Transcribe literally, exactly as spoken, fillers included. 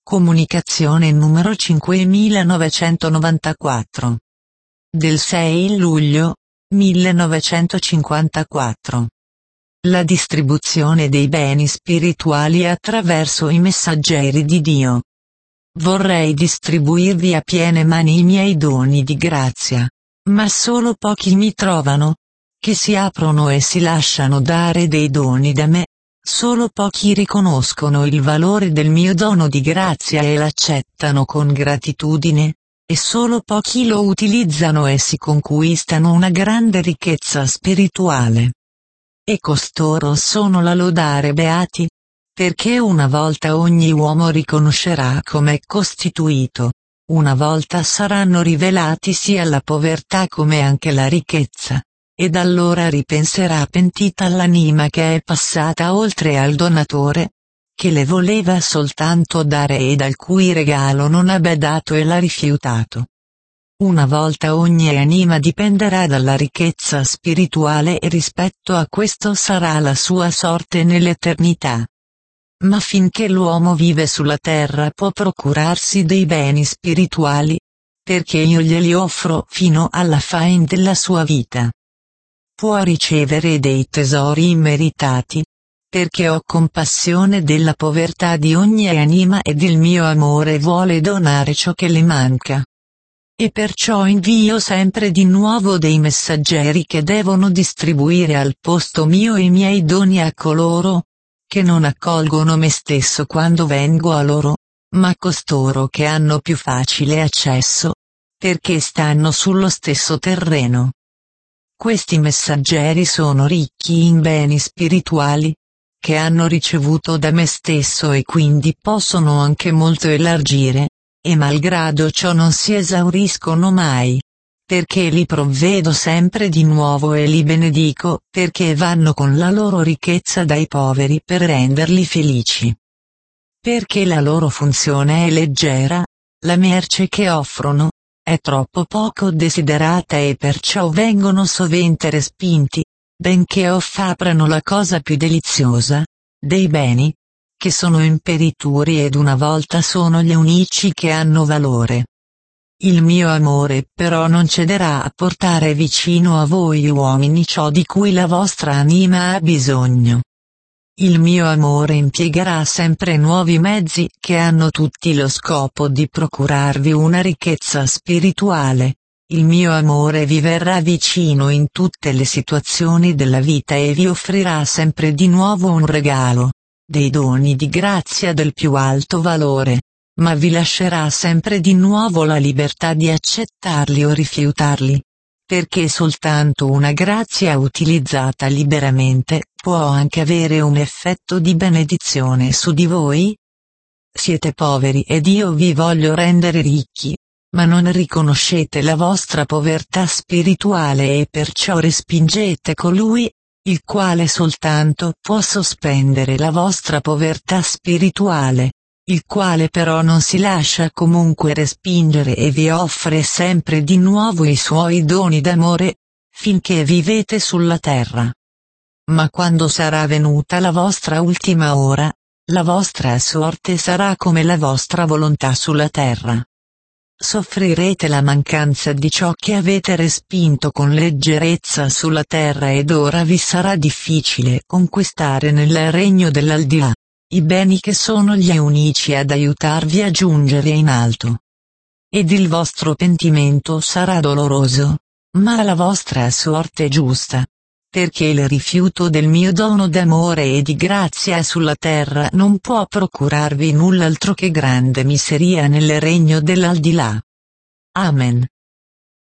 Comunicazione numero cinquemilanovecentovantaquattro. Del sei luglio millenovecentocinquantaquattro. La distribuzione dei beni spirituali attraverso i messaggeri di Dio. Vorrei distribuirvi a piene mani i miei doni di grazia, ma solo pochi mi trovano, che si aprono e si lasciano dare dei doni da me. Solo pochi riconoscono il valore del mio dono di grazia e l'accettano con gratitudine, e solo pochi lo utilizzano e si conquistano una grande ricchezza spirituale. E costoro sono la lodare beati, perché una volta ogni uomo riconoscerà com'è costituito, una volta saranno rivelati sia la povertà come anche la ricchezza. Ed allora ripenserà pentita l'anima che è passata oltre al donatore, che le voleva soltanto dare ed al cui regalo non abbia dato e l'ha rifiutato. Una volta ogni anima dipenderà dalla ricchezza spirituale e rispetto a questo sarà la sua sorte nell'eternità. Ma finché l'uomo vive sulla terra può procurarsi dei beni spirituali, perché io glieli offro fino alla fine della sua vita. Può ricevere dei tesori immeritati, perché ho compassione della povertà di ogni anima ed il mio amore vuole donare ciò che le manca. E perciò invio sempre di nuovo dei messaggeri che devono distribuire al posto mio i miei doni a coloro, che non accolgono me stesso quando vengo a loro, ma costoro che hanno più facile accesso, perché stanno sullo stesso terreno. Questi messaggeri sono ricchi in beni spirituali, che hanno ricevuto da me stesso e quindi possono anche molto elargire, e malgrado ciò non si esauriscono mai, perché li provvedo sempre di nuovo e li benedico, perché vanno con la loro ricchezza dai poveri per renderli felici. Perché la loro funzione è leggera, la merce che offrono è troppo poco desiderata e perciò vengono sovente respinti, benché offrano la cosa più deliziosa, dei beni, che sono imperituri ed una volta sono gli unici che hanno valore. Il mio amore però non cederà a portare vicino a voi uomini ciò di cui la vostra anima ha bisogno. Il mio amore impiegherà sempre nuovi mezzi che hanno tutti lo scopo di procurarvi una ricchezza spirituale. Il mio amore vi verrà vicino in tutte le situazioni della vita e vi offrirà sempre di nuovo un regalo, dei doni di grazia del più alto valore, ma vi lascerà sempre di nuovo la libertà di accettarli o rifiutarli. Perché soltanto una grazia utilizzata liberamente può anche avere un effetto di benedizione su di voi? Siete poveri ed io vi voglio rendere ricchi, ma non riconoscete la vostra povertà spirituale e perciò respingete colui, il quale soltanto può sospendere la vostra povertà spirituale, il quale però non si lascia comunque respingere e vi offre sempre di nuovo i suoi doni d'amore, finché vivete sulla terra. Ma quando sarà venuta la vostra ultima ora, la vostra sorte sarà come la vostra volontà sulla terra. Soffrirete la mancanza di ciò che avete respinto con leggerezza sulla terra ed ora vi sarà difficile conquistare nel regno dell'aldilà i beni che sono gli unici ad aiutarvi a giungere in alto. Ed il vostro pentimento sarà doloroso, ma la vostra sorte è giusta, perché il rifiuto del mio dono d'amore e di grazia sulla terra non può procurarvi null'altro che grande miseria nel regno dell'aldilà. Amen.